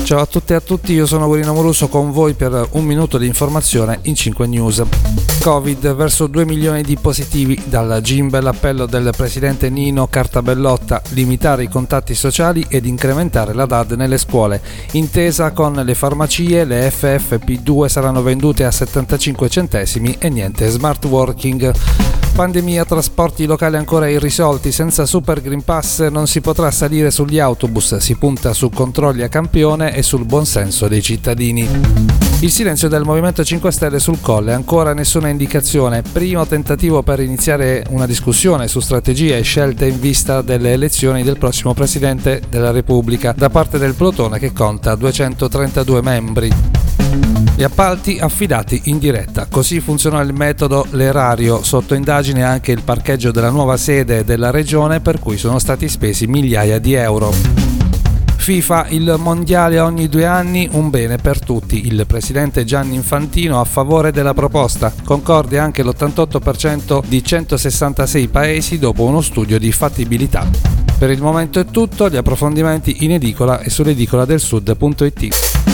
Ciao a tutte e a tutti, io sono Guerino Moruso con voi per un minuto di informazione in 5 News. Covid, verso 2 milioni di positivi, dal GIMBE l'appello del presidente Nino Cartabellotta, limitare i contatti sociali ed incrementare la DAD nelle scuole. Intesa con le farmacie, le FFP2 saranno vendute a 75 centesimi e niente smart working. Pandemia, trasporti locali ancora irrisolti, senza Super Green Pass non si potrà salire sugli autobus, si punta su controlli a campione e sul buonsenso dei cittadini. Il silenzio del Movimento 5 Stelle sul Colle, ancora nessuna indicazione, primo tentativo per iniziare una discussione su strategie e scelte in vista delle elezioni del prossimo Presidente della Repubblica da parte del plotone che conta 232 membri. Gli appalti affidati in diretta, così funziona il metodo L'Erario, sotto indagine anche il parcheggio della nuova sede della regione per cui sono stati spesi migliaia di euro. FIFA, il mondiale ogni 2 anni, un bene per tutti. Il presidente Gianni Infantino a favore della proposta, concorde anche l'88% di 166 paesi dopo uno studio di fattibilità. Per il momento è tutto, gli approfondimenti in edicola e sull'edicolaDelSud.it.